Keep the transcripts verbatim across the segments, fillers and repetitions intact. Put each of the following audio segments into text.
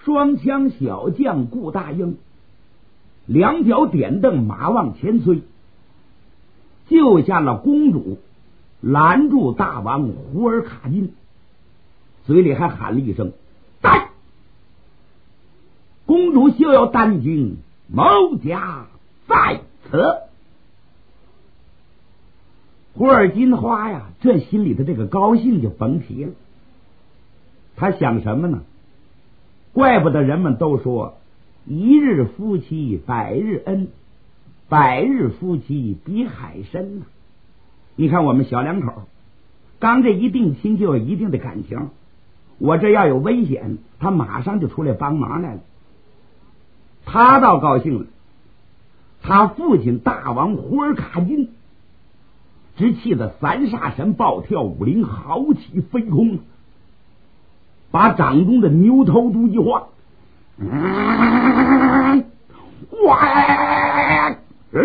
双枪小将顾大英两脚点蹬，马往前催，救下了公主，拦住大王胡尔卡金，嘴里还喊了一声带。公主休要担惊，某家在此。胡尔金花呀，这心里的这个高兴就甭提了。他想什么呢？怪不得人们都说一日夫妻百日恩，百日夫妻比海深呢。你看我们小两口刚这一定亲就有一定的感情，我这要有危险，他马上就出来帮忙来了。他倒高兴了，他父亲大王胡尔卡金只气得三煞神暴跳五灵，豪气飞空，把掌中的牛头犊一晃，嗯，哇，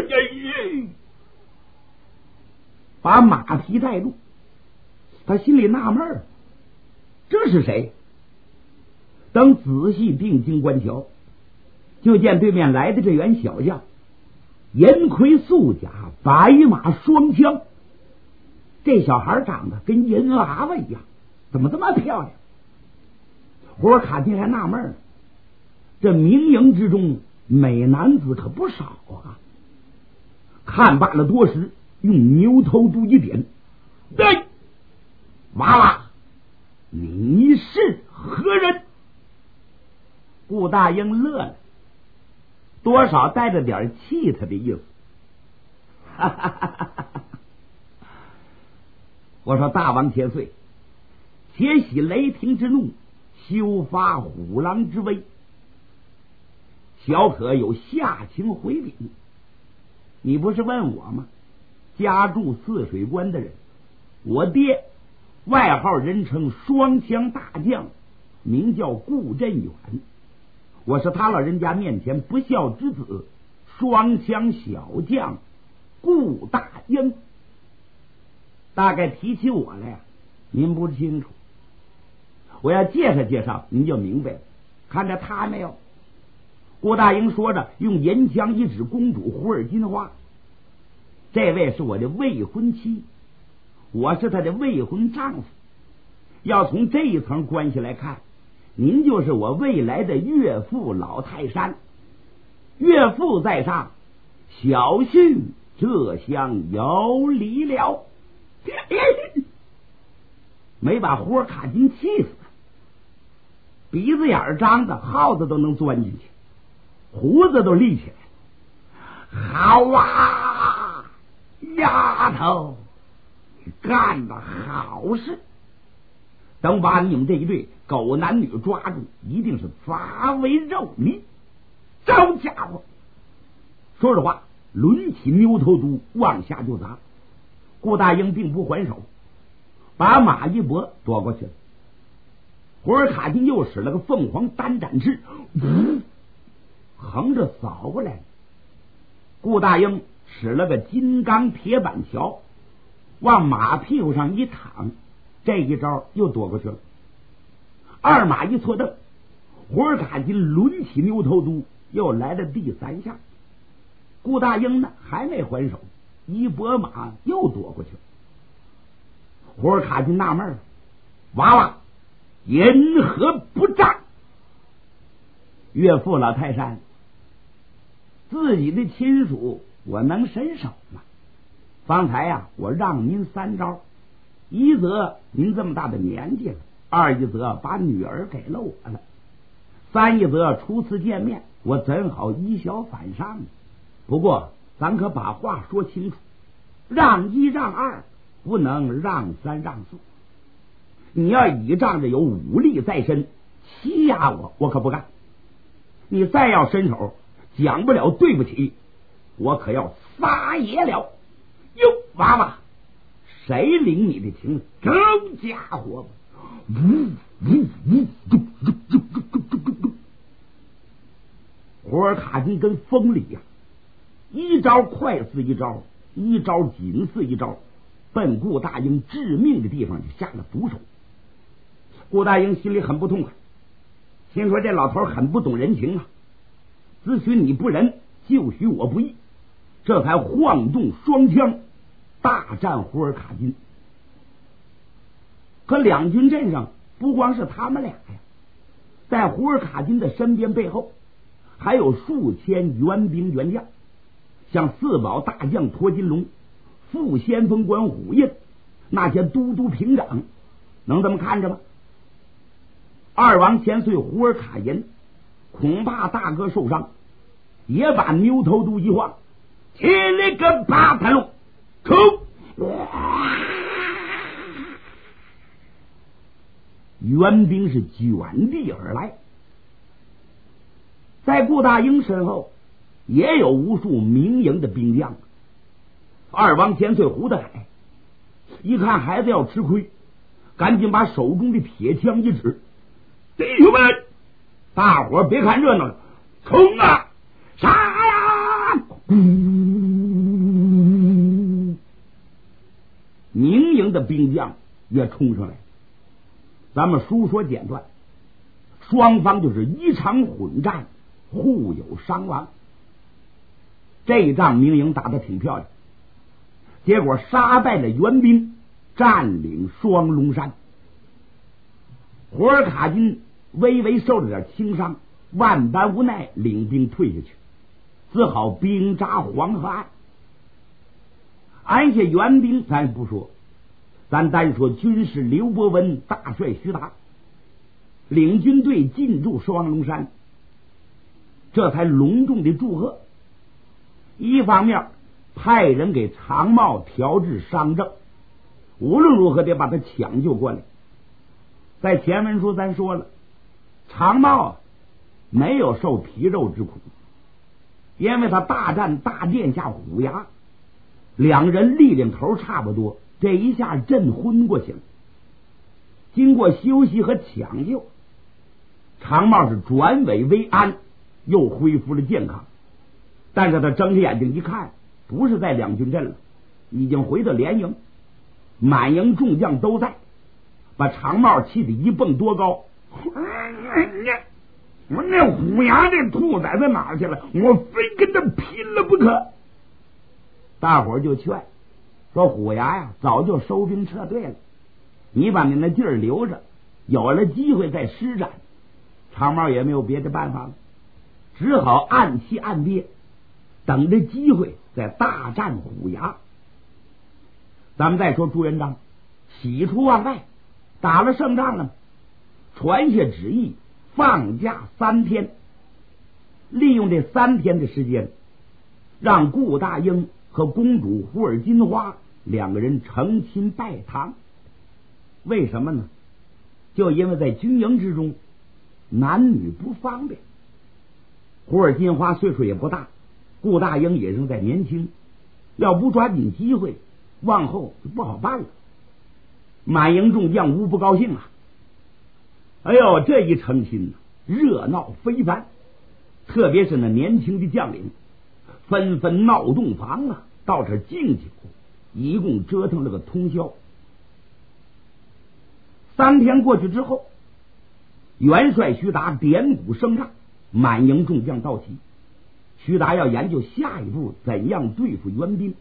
把马匹带住。他心里纳闷儿，这是谁？等仔细定睛观瞧，就见对面来的这员小将，银盔素甲，白马双枪。这小孩长得跟银娃娃一样，怎么这么漂亮？胡尔卡金还纳闷呢，这明营之中美男子可不少啊。看罢了多时，用牛头犊一点，对，娃娃，你是何人？顾大英乐了，多少带着点气他的意思。哈哈哈哈哈！我说大王千岁，且喜雷霆之怒，休发虎狼之威，小可有下情回禀。你不是问我吗？家住泗水关的人，我爹外号人称双枪大将，名叫顾振远，我是他老人家面前不孝之子，双枪小将顾大英。大概提起我来呀，您不清楚，我要介绍介绍您就明白了。看着他没有？顾大英说着，用银枪一指公主胡尔金花，这位是我的未婚妻，我是他的未婚丈夫。要从这一层关系来看，您就是我未来的岳父老泰山。岳父在上，小婿这厢有礼了。没把胡尔卡金气死，鼻子眼张的耗子都能钻进去，胡子都立起来。好啊，丫头，你干的好事！等把你们这一对狗男女抓住，一定是砸为肉糜。招家伙！说着话，抡起牛头犊往下就砸。顾大英并不还手，把马一搏躲过去了。胡尔卡金又使了个凤凰单展翅，呜，横着扫过来了。顾大英使了个金刚铁板桥，往马屁股上一躺，这一招又躲过去了。二马一错蹬，胡尔卡金抡起牛头犊，又来了第三下。顾大英呢还没还手，一拨马又躲过去了。胡尔卡金纳闷了，娃娃因何不战？岳父老泰山，自己的亲属我能伸手吗？方才呀、啊，我让您三招，一则您这么大的年纪了，二一则把女儿给了我了，三一则初次见面，我怎好以小反上呢？不过咱可把话说清楚，让一让二，不能让三让四。你要倚仗着有武力在身欺压我，我可不干。你再要伸手，讲不了对不起，我可要撒野了。哟，娃娃，谁领你的情？这家伙，呜呜呜，嘟嘟嘟嘟嘟嘟嘟嘟。胡尔卡金跟风里呀、啊，一招快似一招，一招紧似一招，奔顾大英致命的地方就下了毒手。顾大英心里很不痛快， 心说这老头很不懂人情啊，只许你不仁，就许我不义，这才晃动双枪大战胡尔卡金。可两军阵上不光是他们俩呀，在胡尔卡金的身边背后还有数千援兵援将，像四宝大将托金龙、副先锋官虎印，那些都督平长，能这么看着吗？二王千岁胡尔卡银恐怕大哥受伤，也把牛头肚一晃，起了个八盘龙，冲！援兵是卷地而来，在顾大英身后也有无数民营的兵将。二王千岁胡德海一看孩子要吃亏，赶紧把手中的铁枪一指：“弟兄们，大伙儿别看热闹，冲啊！杀呀！”民营的兵将也冲上来。咱们书说简短，双方就是一场混战，互有伤亡。这一仗民营打得挺漂亮，结果杀败了援兵，占领双龙山。胡尔卡金微微受了点轻伤，万般无奈，领兵退下去，只好兵扎黄河岸。安下援兵咱不说，咱单说军师刘伯温大帅徐达领军队进驻双龙山，这才隆重的祝贺。一方面派人给常茂调治伤症，无论如何得把他抢救过来。在前文书咱说了，常茂没有受皮肉之苦，因为他大战大殿下虎牙，两人力量头差不多，这一下震昏过去了。经过休息和抢救，常茂是转危为安，又恢复了健康。但是他睁着眼睛一看，不是在两军阵了，已经回到连营，满营众将都在，把常茂气得一蹦多高。我那虎牙这兔崽子哪去了？我非跟他拼了不可！大伙儿就劝说，虎牙呀早就收兵撤退了，你把你那劲儿留着，有了机会再施展。常茂也没有别的办法了，只好暗气暗憋，等着机会再大战虎牙。咱们再说朱元璋喜出望外，打了胜仗了，传下旨意放假三天，利用这三天的时间，让顾大英和公主胡尔金花两个人成亲拜堂。为什么呢？就因为在军营之中男女不方便，胡尔金花岁数也不大，顾大英也仍在年轻，要不抓紧机会，往后就不好办了。满营众将无不高兴啊！哎呦，这一成亲热闹非凡，特别是那年轻的将领纷纷闹洞房啊，到这敬酒，一共折腾了个通宵。三天过去之后，元帅徐达点鼓声仗，满营众将到齐。徐达要研究下一步怎样对付援兵。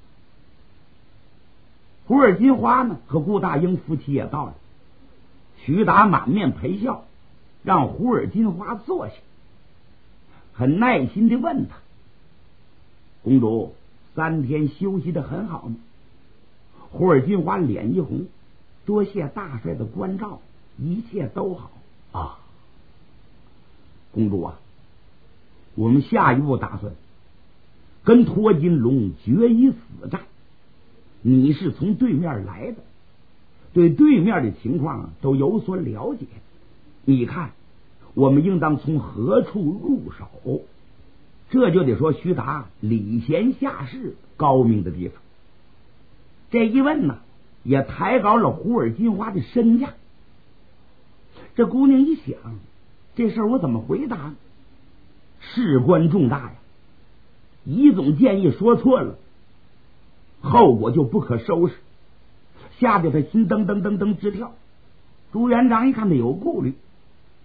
胡尔金花呢和顾大英夫妻也到了，徐达满面陪笑，让胡尔金花坐下，很耐心地问他：“公主三天休息得很好吗？”胡尔金花脸一红：“多谢大帅的关照，一切都好啊。公主啊，我们下一步打算跟托金龙决一死战。你是从对面来的，对对面的情况都有所了解，你看我们应当从何处入手？”这就得说徐达礼贤下士高明的地方。这一问呢，也抬高了胡尔金花的身价。这姑娘一想，这事儿我怎么回答呢？事关重大呀，一总建议说错了，后果就不可收拾，吓得他心噔噔噔噔直跳。朱元璋一看他有顾虑，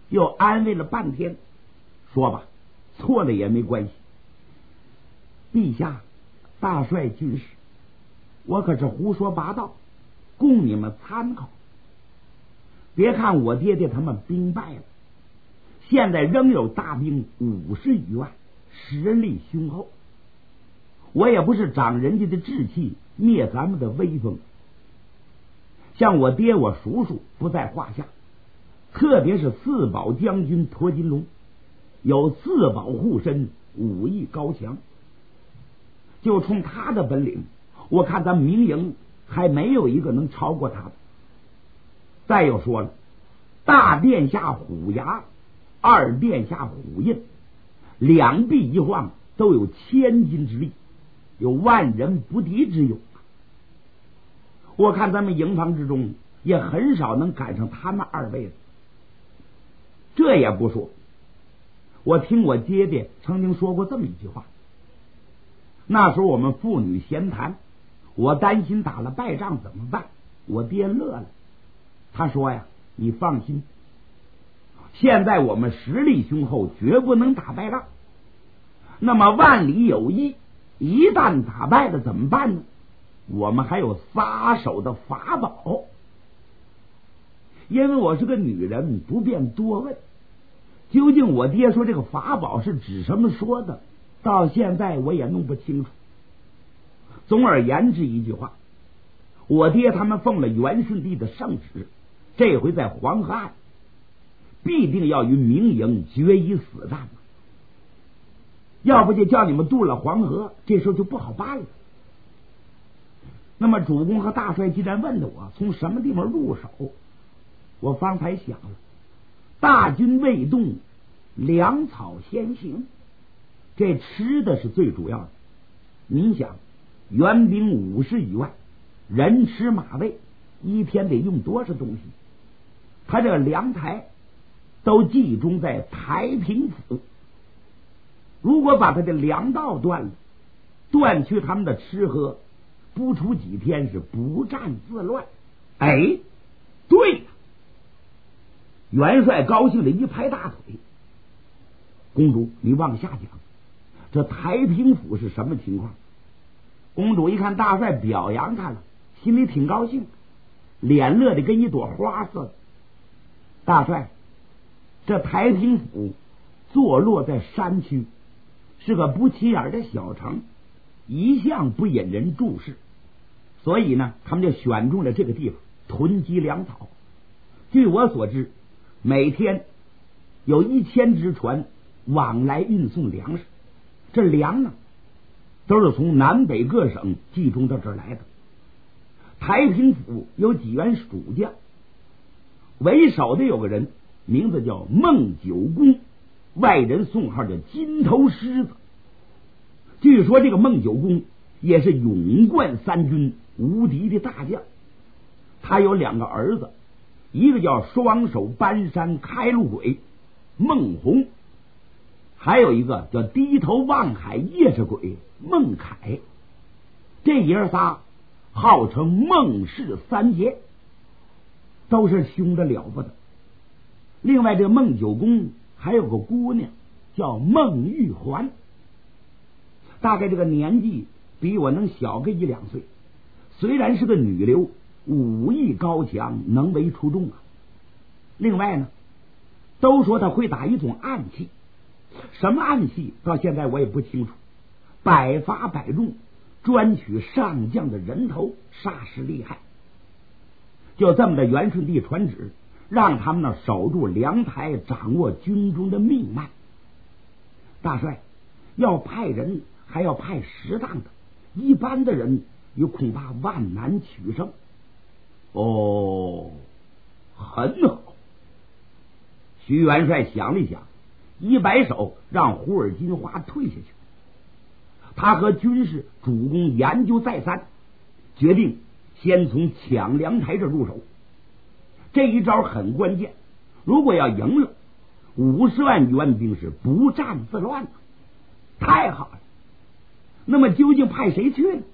又安慰了半天，说吧，错了也没关系。陛下，大帅军师，我可是胡说八道，供你们参考。别看我爹爹他们兵败了，现在仍有大兵五十余万，实力雄厚。我也不是长人家的志气，灭咱们的威风。像我爹我叔叔不在话下，特别是四宝将军驼金龙，有四宝护身，武艺高强。就冲他的本领，我看咱明营还没有一个能超过他的。再有说了，大殿下虎牙，二殿下虎印，两臂一晃都有千斤之力，有万人不敌之勇。我看咱们营房之中也很少能赶上他们二位的。这也不说，我听我爹爹曾经说过这么一句话。那时候我们父女闲谈，我担心打了败仗怎么办，我爹乐了，他说呀，你放心，现在我们实力雄厚，绝不能打败仗。那么万里有一，一旦打败了怎么办呢？我们还有撒手的法宝。因为我是个女人，不便多问，究竟我爹说这个法宝是指什么说的，到现在我也弄不清楚。总而言之一句话，我爹他们奉了元顺帝的圣旨，这回在黄河岸必定要与明营决一死战，要不就叫你们渡了黄河，这时候就不好办了。那么主公和大帅既然问的我从什么地方入手，我方才想了，大军未动，粮草先行，这吃的是最主要的。您想，援兵五十余万，人吃马喂，一天得用多少东西？他这个粮台都集中在太平府，如果把他的粮道断了，断去他们的吃喝，不出几天是不战自乱。哎，对了，元帅高兴的一拍大腿，公主你往下讲，这太平府是什么情况？公主一看大帅表扬他了，心里挺高兴，脸乐得跟一朵花似的。大帅，这太平府坐落在山区，是个不起眼的小城，一向不引人注视，所以呢，他们就选中了这个地方囤积粮草。据我所知，每天有一千只船往来运送粮食，这粮呢都是从南北各省集中到这儿来的。太平府有几员属将，为首的有个人名字叫孟九公，外人送号叫金头狮子。据说这个孟九公也是勇冠三军无敌的大将，他有两个儿子，一个叫双手搬山开路鬼孟红，还有一个叫低头望海夜叉鬼孟凯。这爷仨号称孟氏三杰，都是凶的了不得。另外这个孟九公还有个姑娘叫孟玉环，大概这个年纪比我能小个一两岁，虽然是个女流，武艺高强，能为出众啊。另外呢，都说她会打一种暗器，什么暗器到现在我也不清楚，百发百中，专取上将的人头，煞是厉害。就这么的，元顺帝传旨让他们呢守住粮台，掌握军中的命脉。大帅要派人，还要派适当的，一般的人又恐怕万难取胜。哦，很好。徐元帅想了一想，一摆手让胡尔金花退下去。他和军士主公研究再三，决定先从抢粮台这入手。这一招很关键，如果要赢了，五十万援兵是不战自乱的。太好了。那么究竟派谁去呢？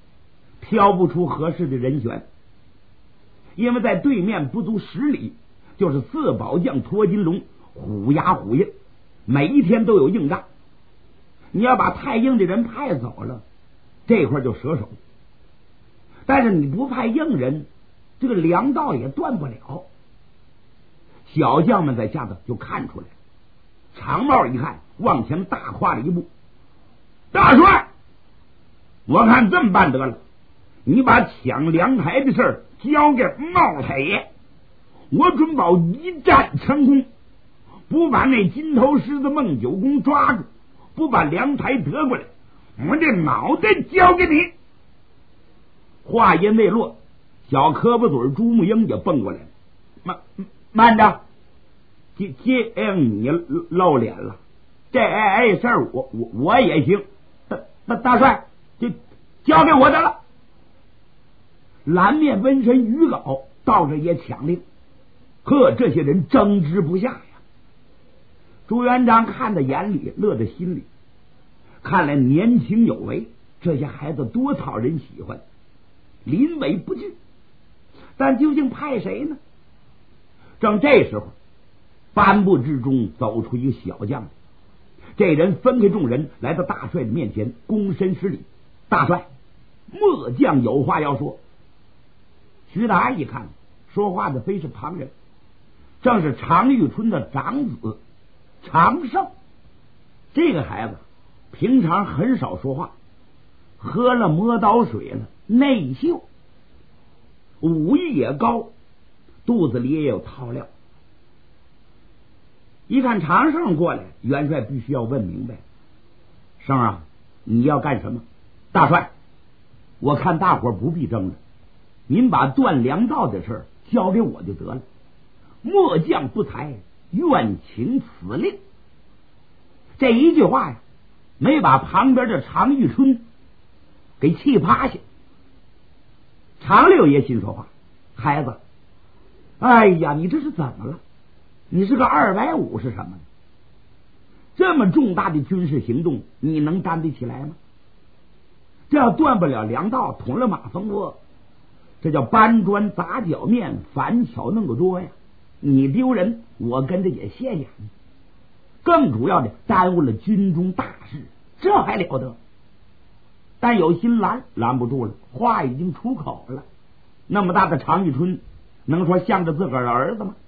挑不出合适的人选，因为在对面不足十里就是四宝将拖金龙，虎牙虎印，每一天都有硬仗。你要把太硬的人派走了，这块就折手。但是你不派硬人，这个粮道也断不了。小将们在下头就看出来，长帽一看，往前大跨了一步。大帅，我看这么办得了，你把抢粮台的事儿交给茂太爷，我准保一战成功。不把那金头狮子孟九公抓住，不把粮台得过来，我这脑袋交给你。话音未落，小磕巴嘴朱木英也蹦过来了。慢慢着，这这哎，你露脸了，这哎哎事儿我我我也行。大大大帅，就交给我的了。蓝面瘟神于老到这也抢令，呵，这些人争执不下呀。朱元璋看在眼里，乐在心里。看来年轻有为，这些孩子多讨人喜欢，临危不惧。但究竟派谁呢？正这时候，颁布之中走出一个小将，这人分开众人来到大帅的面前，躬身施礼。大帅，末将有话要说。徐达一看，说话的非是旁人，正是常遇春的长子常胜。这个孩子平常很少说话，喝了磨刀水了，内秀，武艺也高，肚子里也有套料。一看常胜过来，元帅必须要问明白，胜啊，你要干什么？大帅，我看大伙不必争了，您把断粮道的事交给我就得了。末将不才，愿请此令。这一句话呀，没把旁边的常遇春给气趴下。常六爷心说话，孩子，哎呀，你这是怎么了？你是个二百五是什么呢？这么重大的军事行动，你能担得起来吗？这要断不了粮道，捅了马蜂窝，这叫搬砖砸脚面，反巧弄个桌呀！你丢人，我跟着也现眼。更主要的，耽误了军中大事，这还了得？但有心拦，拦不住了，话已经出口了。那么大的常遇春，能说向着自个儿的儿子吗？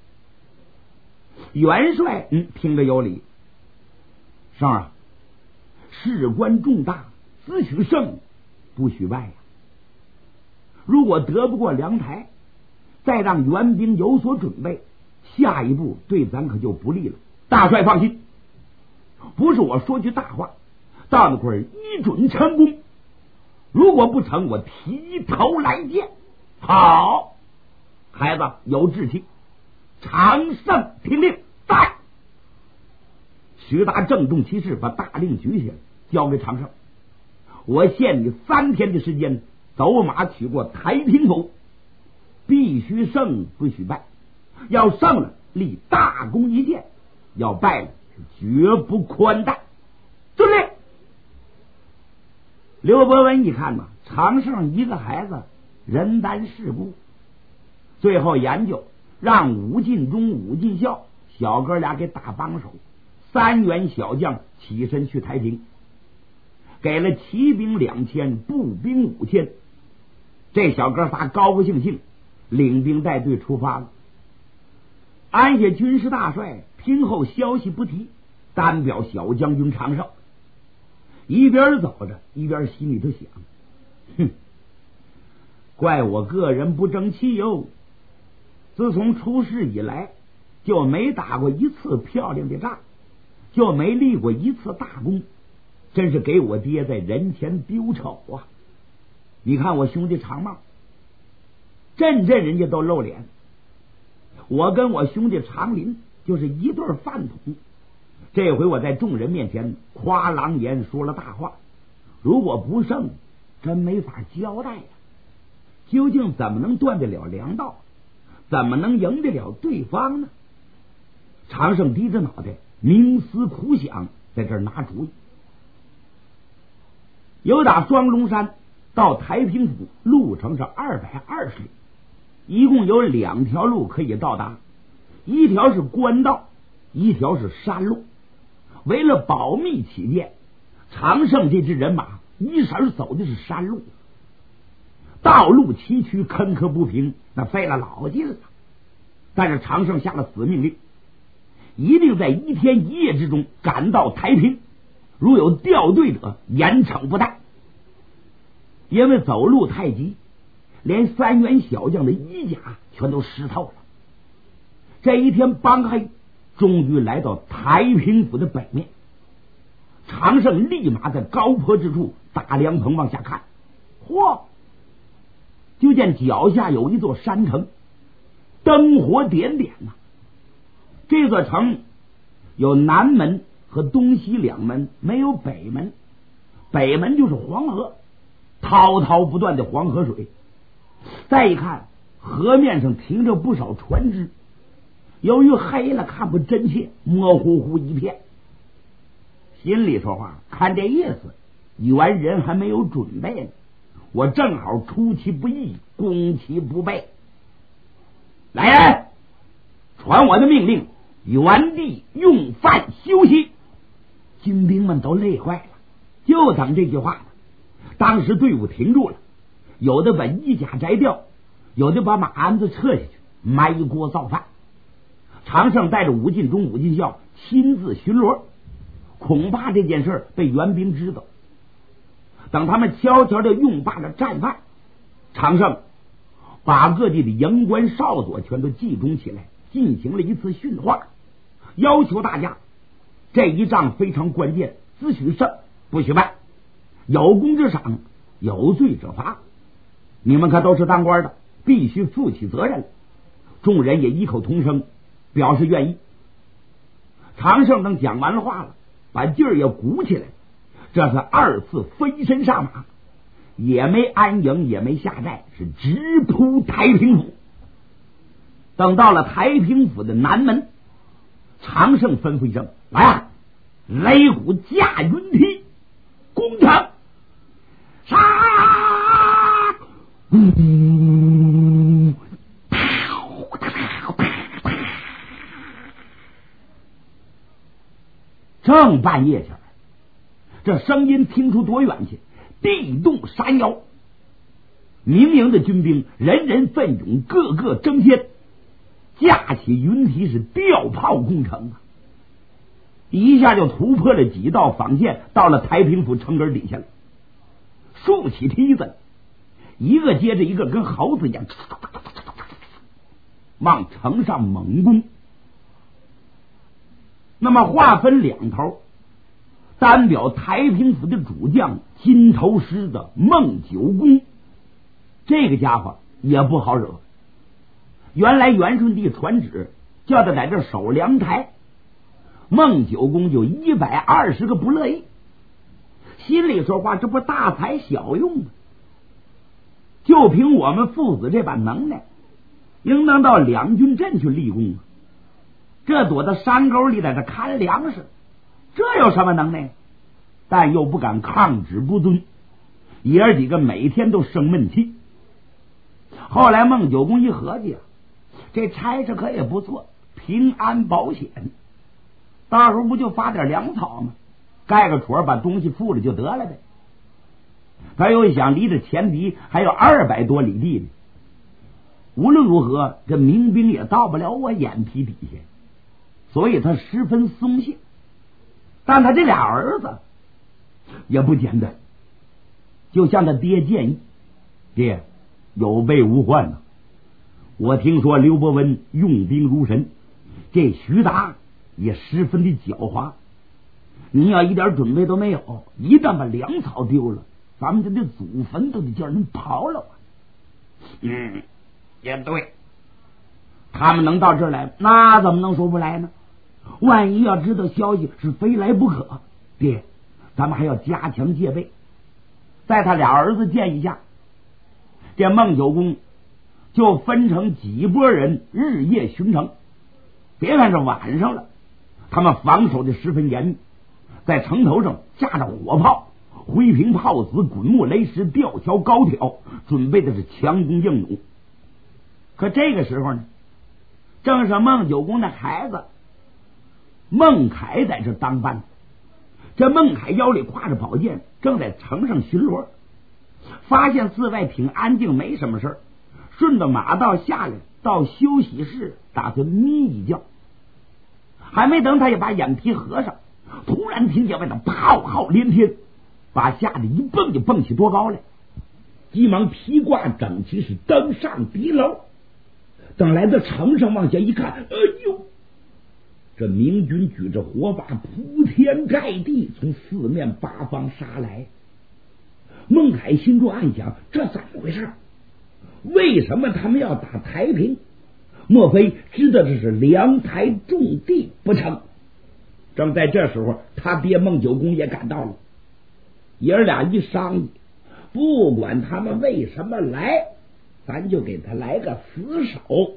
元帅嗯，听着有理。胜啊，事关重大，只许胜，不许败呀。如果得不过粮台，再让援兵有所准备，下一步对咱可就不利了。大帅放心，不是我说句大话，到那会儿一准成功。如果不成，我提头来见。好，孩子有志气。常胜听令，在。徐达郑重其事，把大令举起来，交给常胜。我限你三天的时间，走马取过太平府，必须胜，不许败。要胜了，立大功一件；要败了，绝不宽待。遵令。刘伯温一看嘛，常胜一个孩子，人单势孤，最后研究让武进忠、武进孝小哥俩给打帮手，三员小将起身去太平，给了骑兵两千，步兵五千。这小哥仨高高兴兴，领兵带队出发了。安下军师大帅听后消息不提，单表小将军常胜。一边走着，一边心里头想：哼，怪我个人不争气哟！自从出世以来，就没打过一次漂亮的仗，就没立过一次大功，真是给我爹在人前丢丑啊！你看我兄弟常茂，阵阵人家都露脸，我跟我兄弟常林就是一对饭桶。这回我在众人面前夸狼言，说了大话，如果不胜，真没法交代呀！究竟怎么能断得了粮道？怎么能赢得了对方呢？常胜低着脑袋冥思苦想，在这儿拿主意。由打双龙山到太平府路程是二百二十里，一共有两条路可以到达， 一条是官道，一条是山路。为了保密起见，常胜这支人马一闪走的是山路，道路崎岖，坑坑不平，那费了老劲了。但是常胜下了死命令，一定在一天一夜之中赶到台平，如有掉队者，严惩不贷。因为走路太急，连三员小将的衣甲全都湿透了。这一天傍黑，终于来到台平府的北面。常胜立马在高坡之处打凉棚往下看，嚯，就见脚下有一座山城，灯火点点呐、啊。这座城有南门和东西两门，没有北门。北门就是黄河，滔滔不断的黄河水。再一看，河面上停着不少船只，由于黑了看不真切，模糊糊一片。心里说话，看这意思，元人还没有准备呢，我正好出其不意，攻其不备。来人，传我的命令，原地用饭休息。军兵们都累坏了，就等这句话呢。当时队伍停住了，有的把衣甲摘掉，有的把马鞍子撤下去，埋锅造饭。常胜带着武进忠、武进孝亲自巡逻，恐怕这件事被援兵知道。等他们悄悄的用罢了战饭，常胜把各地的营官哨所全都集中起来，进行了一次训话，要求大家这一仗非常关键，只许胜不许败，有功者赏，有罪者罚。你们看都是当官的，必须负起责任。众人也异口同声表示愿意。常胜等讲完了话了，把劲儿也鼓起来，这是二次飞身上马，也没安营，也没下寨，是直扑太平府。等到了太平府的南门，常胜吩咐一声：“来啊，擂鼓架云梯，攻城！”杀！嗯，正半夜前，这声音听出多远去？地动山摇，民营的军兵人人奋勇，个个争先，架起云梯是吊炮攻城啊！一下就突破了几道防线，到了太平府城根底下了。竖起梯子，一个接着一个，跟猴子一样，往城上猛攻。那么划分两头，单表太平府的主将金头师的孟九公，这个家伙也不好惹。原来元顺帝传旨叫他在这守粮台，孟九公就一百二十个不乐意，心里说话，这不大材小用吗？就凭我们父子这把能耐，应当到两军阵去立功啊！这躲到山沟里在这看粮食，这有什么能耐？但又不敢抗旨不遵，爷儿几个每天都生闷气。后来孟九公一合计啊，这差事可也不错，平安保险，到时候不就发点粮草吗？盖个戳把东西付了就得了呗。他又一想，离着前敌还有二百多里地呢，无论如何这民兵也到不了我眼皮底下，所以他十分松懈。但他这俩儿子也不简单，就向他爹建议：爹，有备无患呢、啊。我听说刘伯温用兵如神，这徐达也十分的狡猾，你要一点准备都没有，一旦把粮草丢了，咱们这的祖坟都得叫人刨了。嗯，也对，他们能到这儿来，那怎么能说不来呢？万一要知道消息是非来不可，爹，咱们还要加强戒备。在他俩儿子建议下，这孟九公就分成几拨人日夜巡城。别看是晚上了，他们防守的十分严密，在城头上架着火炮、灰瓶炮子、滚木雷石、吊桥高挑，准备的是强攻硬弩。可这个时候呢， 正是孟九公的孩子孟凯在这当班。这孟凯腰里挎着宝剑，正在城上巡逻，发现寺外挺安静，没什么事儿，顺着马道下来，到休息室打算眯一觉。还没等他也把眼皮合上，突然听见外头炮号连天，把吓得一蹦就蹦起多高来，急忙披挂整齐，是登上敌楼。等来到城上，往下一看，哎呦，这明军举着火把，铺天盖地从四面八方杀来。孟凯心中暗想，这怎么回事？为什么他们要打太平？莫非知道这是粮台种地不成？正在这时候，他爹孟九公也赶到了。爷儿俩一商议，不管他们为什么来，咱就给他来个死守。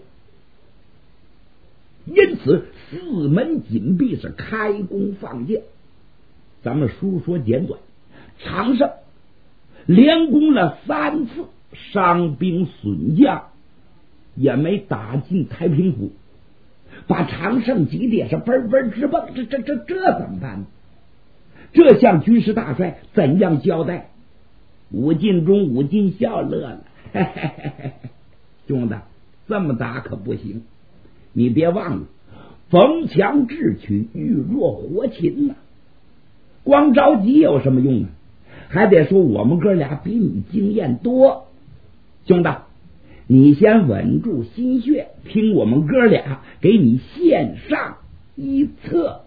因此四门紧闭，是开弓放箭。咱们书说简短，常胜连攻了三次，伤兵损将，也没打进太平府，把常胜急得是奔奔直蹦。这这这这怎么办呢？这向军师大帅怎样交代？武进中武进笑乐了，嘿嘿嘿嘿，兄弟，这么打可不行，你别忘了，逢强智取，遇弱活擒呐、啊。光着急有什么用啊？还得说我们哥俩比你经验多。兄弟，你先稳住心血，听我们哥俩给你献上一策。